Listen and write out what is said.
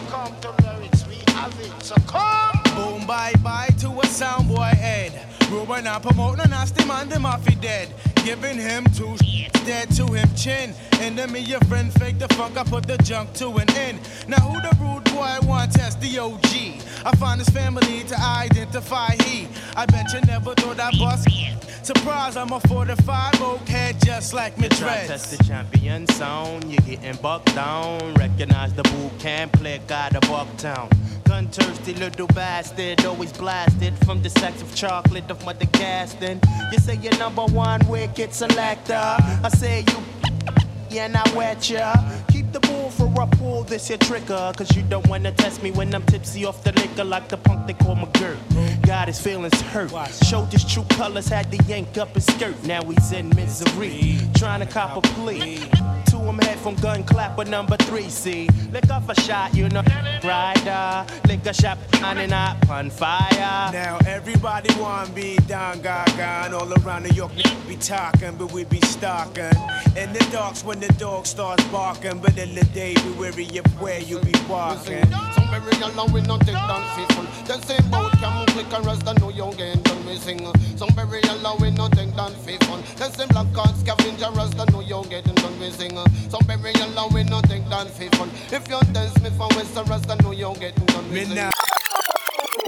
come to lyrics, we have it. So come. Boom, bye bye to a soundboy head. Ruben and promote no nasty man, them off he dead. Giving him two dead to him chin. Enemy your friend fake the funk, I put the junk to an end. Now who the rude boy want test the OG? I find his family to identify he. I bet you never thought I'd bust. Surprise, I'm a 45 oak head just like me dreads. Test the champion sound, you're getting bucked down. Recognize the boot camp, click out of Bucktown. Gun thirsty little bastard, always blasted from the sacks of chocolate of Mother Gaston. You say you're number one wicked selector. I say you and I wet ya. Keep the bull for a pull, this your trigger. Cause you don't wanna test me when I'm tipsy off the liquor like the punk they call McGirt. Got his feelings hurt. Showed his true colors, had to yank up his skirt. Now he's in misery, trying to cop a plea. To him head from gun clapper number 3, see. Lick off a shot, you know, rider. Lick a shot, and up on fire. Now everybody wanna be down, gaga. And all around New York, be talking, but we be stalking. In the darks when the dog starts barking. But in the day, be wary of where you be walking. Some very alone, we not take down faithful. The same boat can click and rest, I know you get done missing. Some very alone, we not take down faithful. The same black card scavenger rest, I know you getting done missing. Some very alone, we not take down faithful. If you test me from West Rest, I know you getting done missing.